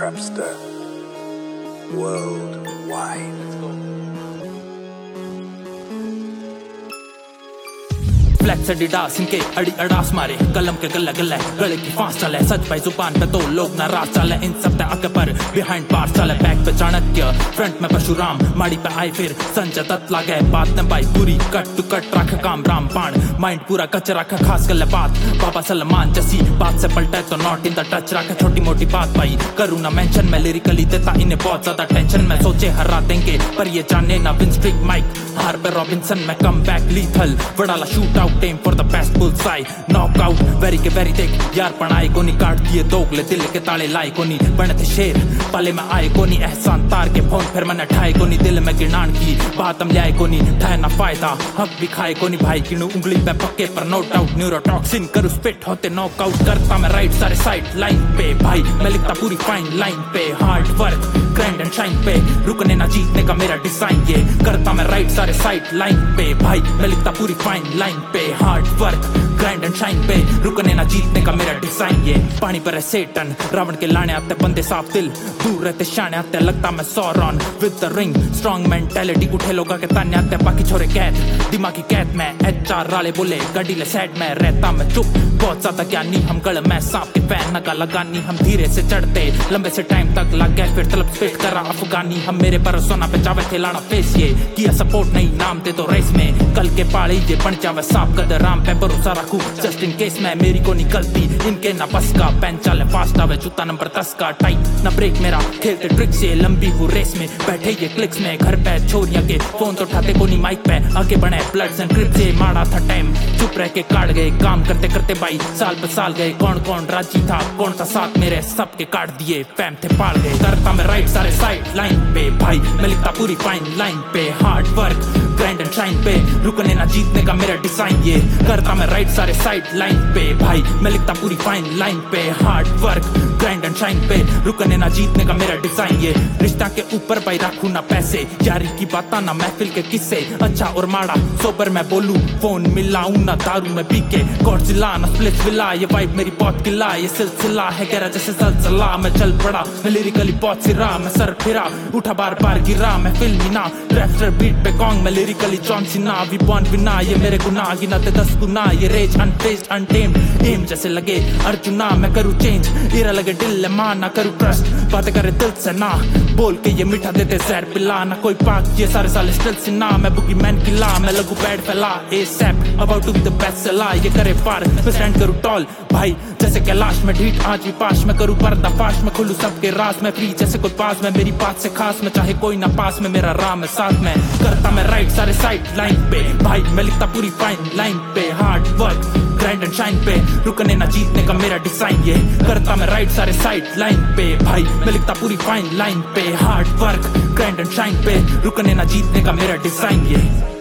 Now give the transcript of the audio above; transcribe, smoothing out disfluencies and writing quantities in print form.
Trapster worldwide. Flex Adidas इनके अड़ी अड़ास मारे, कलम के गल्ला गल्ला गले की फांस चले, सच भाई जुबान पे तो लोग नाराज चले, इन सब पे आके पर बिहाइंड बार चले, बैक पे चाणक्य फ्रंट में परशुराम, माड़ी पे आए फिर संजय दत्त लागे, बात न भाई पूरी कट टू कट रख काम राम बाण, माइंड पूरा कचरा का खास गले बात, बाबा सलमान जैसी बात से पलटे तो नॉट इन द टच रखे, छोटी मोटी बात भाई करूँ ना मेंशन, मैं लिरिकली देता इन्हें बहुत ज्यादा टेंशन, मैं सोचे हरा देंगे पर ये जाने ना विन स्ट्रिक माइक हार पे रॉबिन्सन में कम बैक लीथल बड़ाला shoot out time for the best bullseye knockout very के वेरी देख यार पढ़ाई को नहीं काट दिए दोगले दिल के ताले लाए को नहीं बने थे शेर पले में आए को नहीं एहसान तार के फोन फिर मैंने ठाए को नहीं दिल में गिरनान की बात हम लियाए को नहीं ठाए ना फायदा हक भी खाए को नहीं भाई गिनू उंगली पे पक्के पर नो डाउट न्यूरोटॉक्सिन करूँ स्पिट होते नॉकआउट करता मैं राइट सारे साइड लाइन पे भाई मैं लिखता पूरी फाइन लाइन पे hard work grand and shine पे रुकने ना जीतने का मेरा डिजाइन ये करता मैं राइट सारे साइड लाइन पे भाई मैं लिखता पूरी फाइन लाइन पे hard work grand and shine पे रुकने ना जीतने का मेरा डिजाइन ये पानी पर है सेटन रावण के लाने आते बंदे साफ दिल दूर रहते शाने आते लगता मैं सौरन with the ring strong mentality उठे लोगों के ताने आते बाकी छोरे कैद दिमागी कैद में एचआर राले बोले गडीले साइड में रहता मैं चुप बहुत ज्यादा ज्ञानी हम गढ़ में सांप के पैर नगा लगानी हम धीरे से चढ़ते लंबे से टाइम तक लग गए फिर तलब स्पीट करा अफगानी हम मेरे पर सोना पे जावे थे लाना फेस ये किया सपोर्ट नहीं नाम दे तो रेस में कल के पाड़ी ये बन जावे सांप कदर राम पे भरोसा रखूं जस्ट इन केस में मेरी को निकलती इनके ना बस का पेन चले फास्ट आवे जूता नंबर 10 का टाइट ना ब्रेक मेरा खेलते ट्रिक से लंबी हूँ रेस में बैठे ये क्लिक्स में घर पे छोरियां के फोन तो उठाते को नहीं माइक पे आगे बढ़े ब्लड्स एंड क्रिप से मारा था टाइम चुप रह के काट गए काम करते करते भाई साल पे साल गए कौन कौन राजी था कौन था साथ मेरे सबके काट दिए फैम थे पाल गए करता मैं राइट सारे साइड लाइन पे भाई मैं लिखता पूरी फाइन लाइन पे hard work grand and shine पे रुकने ना जीतने का मेरा डिजाइन ये करता मैं राइट सारे साइड लाइन पे भाई मैं लिखता पूरी फाइन लाइन पे hard work grand and shine पे रुकने ना जीतने का मेरा डिजाइन ये रिश्ता के ऊपर भाई रखूं ना पैसे यारी की बात ना महफिल के किस्से अच्छा और माड़ा सोबर मैं बोलूं फोन मिलाऊं ना दारू में पी के गॉडजिला ना स्प्लिट विला ये वाइब मेरी बहुत किला ये सिलसिला है गहरा जैसे जलजला मैं चल पड़ा मैं लिरिकली बहुत सिरा मैं सर फिरा उठा बार बार गिरा मैं फिल्मी ना ट्रैक्टर बीट पे कॉन्ग मैं lyrically John Cena we born विना ये मेरे गुनाह गिनाते 10 गुना ये रेज अनफेस्ड अनटेम्ड एम जैसे लगे अर्जुना मैं करूँ चेंज इरा लगे दिल मान ना करूँ ट्रस्ट बातें करे दिल से ना बोल के ये मीठा देते जहर पिला ना कोई पाक ये सारे साल स्टिल से ना मैं बुगी मैन किला मैं लगू बैड फैला ए सैप about to be the best सला ये करे पार मैं स्टैंड करूँ टॉल भाई जैसे कैलाश में ढीठ आज भी पाश में करूँ पर्दाफाश में खुलूँ सबके राज में फ्री जैसे कोई पास में मेरी बात से खास में चाहे कोई ना पास में मेरा राम है साथ में करता मैं राइट सारे साइड लाइन पे भाई मैं लिखता पूरी फाइन लाइन पे hard work grand and shine पे रुकने ना जीतने का मेरा डिजाइन ये करता मैं राइट सारे साइड लाइन पे भाई मैं लिखता पूरी फाइन लाइन पे hard work grand and shine पे रुकने ना जीतने का मेरा डिजाइन ये